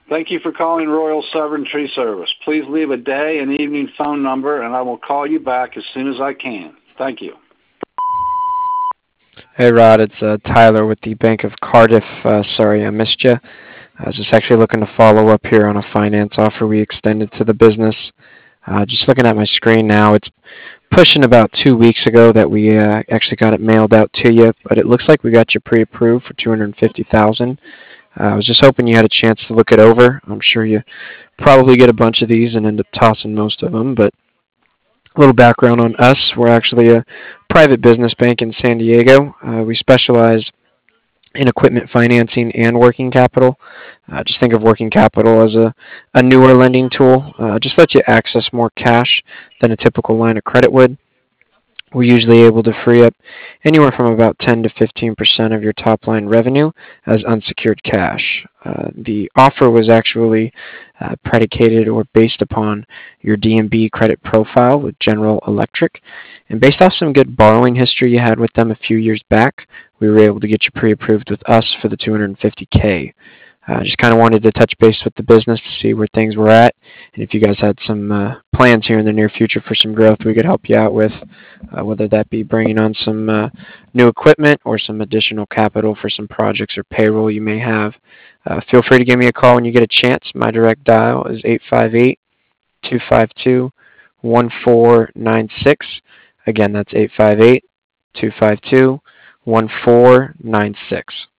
Thank you for calling Royal Severn Tree Service. Please leave a day and evening phone number, and I will call you back as soon as I can. Thank you. Hey Rod, it's Tyler with the Bank of Cardiff. Sorry I missed you. I was just actually looking to follow up here on a finance offer we extended to the business. Just looking at my screen now, it's pushing about 2 weeks ago that we actually got it mailed out to you, but it looks like we got you pre-approved for 250,000. I was just hoping you had a chance to look it over. I'm sure you probably get a bunch of these and end up tossing most of them, but a little background on us. We're actually a private business bank in San Diego. We specialize in equipment financing and working capital. Just think of working capital as a newer lending tool. Just lets you access more cash than a typical line of credit would. We're usually able to free up anywhere from about 10 to 15% of your top line revenue as unsecured cash. The offer was actually predicated or based upon your DNB credit profile with General Electric. And based off some good borrowing history you had with them a few years back, we were able to get you pre-approved with us for the 250K. Just kind of wanted to touch base with the business to see where things were at, and if you guys had some plans here in the near future for some growth we could help you out with, whether that be bringing on some new equipment or some additional capital for some projects or payroll you may have. Feel free to give me a call when you get a chance. My direct dial is 858-252-1496. Again, that's 858-252-1496.